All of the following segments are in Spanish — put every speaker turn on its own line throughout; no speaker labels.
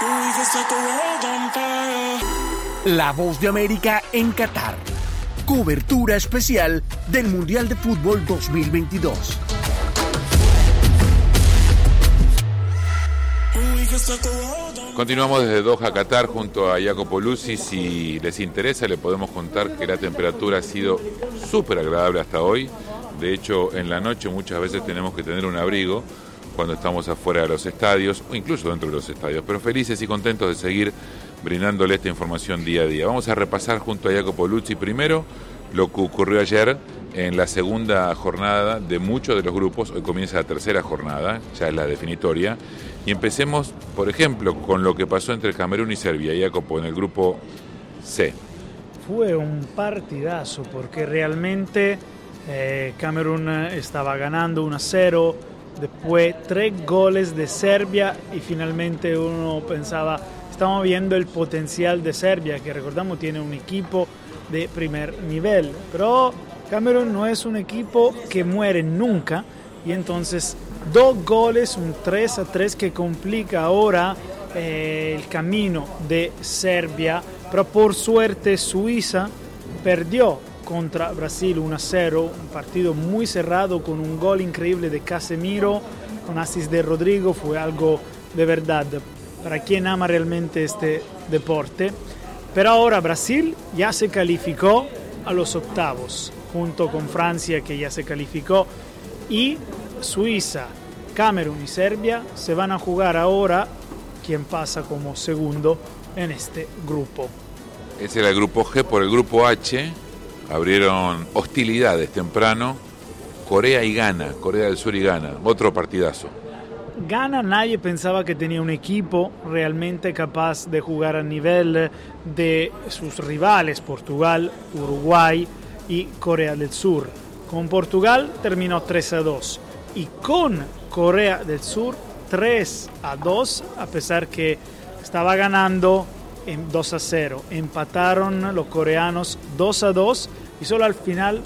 La Voz de América en Qatar. Cobertura especial del Mundial de Fútbol 2022.
Continuamos desde Doha, Qatar, junto a Jacopo Luzzi. Si les interesa, le podemos contar que la temperatura ha sido súper agradable hasta hoy. De hecho, en la noche muchas veces tenemos que tener un abrigo cuando estamos afuera de los estadios o incluso dentro de los estadios, pero felices y contentos de seguir brindándole esta información día a día. Vamos a repasar junto a Jacopo Luzzi primero lo que ocurrió ayer en la segunda jornada de muchos de los grupos. Hoy comienza la tercera jornada, ya es la definitoria, y empecemos, por ejemplo, con lo que pasó entre Camerún y Serbia. Jacopo, en el grupo C.
Fue un partidazo porque realmente Camerún estaba ganando 1-0, después 3 goles de Serbia y finalmente uno pensaba, estamos viendo el potencial de Serbia, que recordamos tiene un equipo de primer nivel, pero Camerún no es un equipo que muere nunca, y entonces 2 goles, un 3-3 que complica ahora el camino de Serbia, pero por suerte Suiza perdió contra Brasil 1-0, un partido muy cerrado con un gol increíble de Casemiro, con asis de Rodrigo, fue algo de verdad para quien ama realmente este deporte. Pero ahora Brasil ya se calificó a los octavos, junto con Francia, que ya se calificó, y Suiza, Camerún y Serbia se van a jugar ahora quién pasa como segundo en este grupo.
Ese era el grupo G. Por el grupo H abrieron hostilidades temprano Corea y Ghana, Corea del Sur y Ghana, otro partidazo.
Ghana, nadie pensaba que tenía un equipo realmente capaz de jugar a nivel de sus rivales, Portugal, Uruguay y Corea del Sur. Con Portugal terminó 3-2 y con Corea del Sur 3-2, a pesar que estaba ganando en 2-0. Empataron los coreanos 2-2 y solo al final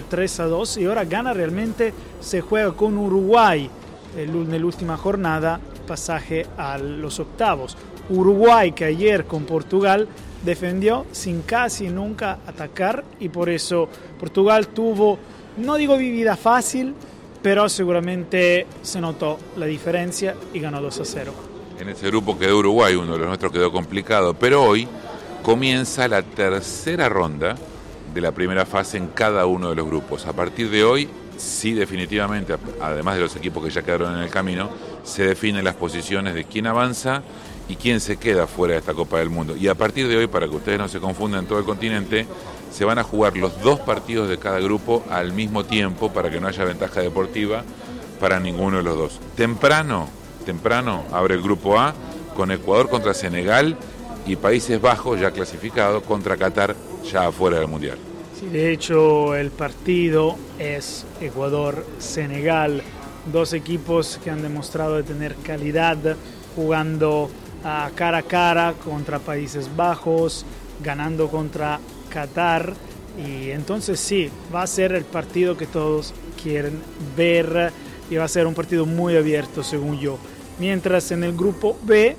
3-2, y ahora Ghana realmente se juega con Uruguay en la última jornada, pasaje a los octavos. Uruguay, que ayer con Portugal defendió sin casi nunca atacar, y por eso Portugal tuvo, no digo vivida fácil, pero seguramente se notó la diferencia y ganó 2-0.
En ese grupo quedó Uruguay, uno de los nuestros quedó complicado, pero hoy comienza la tercera ronda de la primera fase en cada uno de los grupos. A partir de hoy, sí, definitivamente, además de los equipos que ya quedaron en el camino, se definen las posiciones de quién avanza y quién se queda fuera de esta Copa del Mundo. Y a partir de hoy, para que ustedes no se confundan en todo el continente, se van a jugar los 2 partidos de cada grupo al mismo tiempo para que no haya ventaja deportiva para ninguno de los dos. Temprano abre el grupo A con Ecuador contra Senegal y Países Bajos, ya clasificado, contra Qatar, ya afuera del Mundial.
Sí, de hecho el partido es Ecuador-Senegal, 2 equipos que han demostrado de tener calidad, jugando cara a cara contra Países Bajos, ganando contra Qatar, y entonces sí, va a ser el partido que todos quieren ver y va a ser un partido muy abierto según yo. Mientras en el grupo B,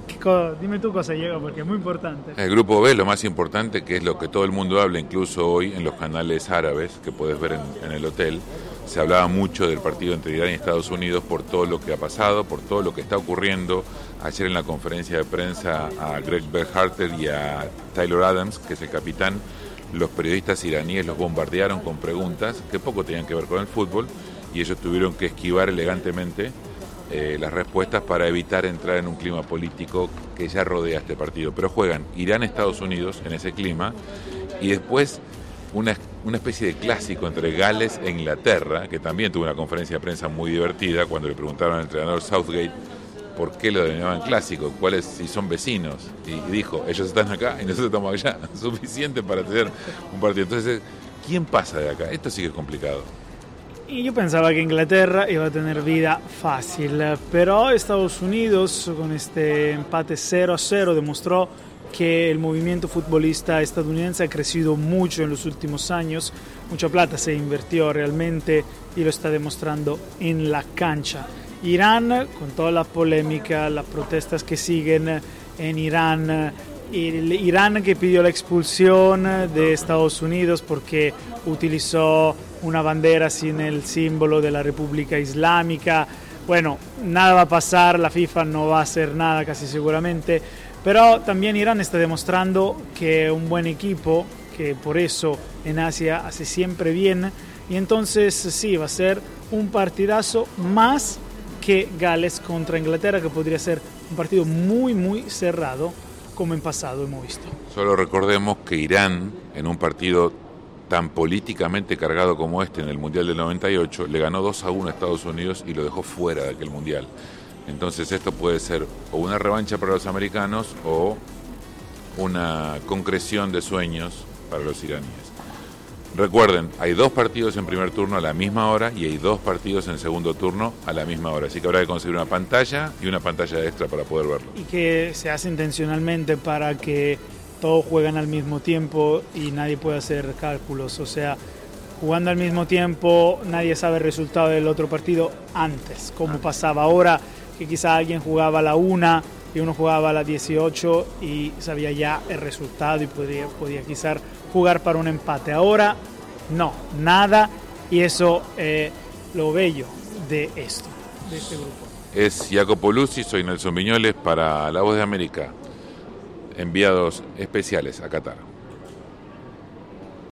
dime tú cosa llega porque es muy importante.
El grupo B, lo más importante, que es lo que todo el mundo habla, incluso hoy en los canales árabes que puedes ver en el hotel, se hablaba mucho del partido entre Irán y Estados Unidos por todo lo que ha pasado, por todo lo que está ocurriendo. Ayer en la conferencia de prensa a Greg Berhalter y a Taylor Adams, que es el capitán, los periodistas iraníes los bombardearon con preguntas que poco tenían que ver con el fútbol, y ellos tuvieron que esquivar elegantemente las respuestas para evitar entrar en un clima político que ya rodea este partido. Pero juegan Irán-Estados Unidos en ese clima, y después una especie de clásico entre Gales e Inglaterra, que también tuvo una conferencia de prensa muy divertida cuando le preguntaron al entrenador Southgate por qué lo denominaban clásico, cuáles, si son vecinos, y dijo, ellos están acá y nosotros estamos allá, suficiente para tener un partido. Entonces, ¿quién pasa de acá? Esto sí que es complicado.
Y yo pensaba que Inglaterra iba a tener vida fácil, pero Estados Unidos con este empate 0-0 demostró que el movimiento futbolista estadounidense ha crecido mucho en los últimos años, mucha plata se invirtió realmente y lo está demostrando en la cancha. Irán, con toda la polémica, las protestas que siguen en Irán, el Irán que pidió la expulsión de Estados Unidos porque utilizó una bandera sin el símbolo de la República Islámica. Bueno, nada va a pasar, la FIFA no va a hacer nada casi seguramente, pero también Irán está demostrando que es un buen equipo, que por eso en Asia hace siempre bien, y entonces sí, va a ser un partidazo más que Gales contra Inglaterra, que podría ser un partido muy cerrado, como en pasado hemos visto.
Solo recordemos que Irán, en un partido tan políticamente cargado como este en el Mundial del 98, le ganó 2-1 a Estados Unidos y lo dejó fuera de aquel Mundial. Entonces esto puede ser o una revancha para los americanos o una concreción de sueños para los iraníes. Recuerden, hay 2 partidos en primer turno a la misma hora y hay 2 partidos en segundo turno a la misma hora. Así que habrá que conseguir una pantalla y una pantalla extra para poder verlo.
Y que se hace intencionalmente para que todos jueguen al mismo tiempo y nadie puede hacer cálculos. O sea, jugando al mismo tiempo nadie sabe el resultado del otro partido antes, como pasaba ahora, que quizá alguien jugaba a la 1 y uno jugaba a las 18 y sabía ya el resultado y podía quizás jugar para un empate. Ahora no, nada, y eso es lo bello de esto, de este grupo.
Es Jacopo Luzzi, soy Nelson Viñoles para La Voz de América, enviados especiales a Qatar.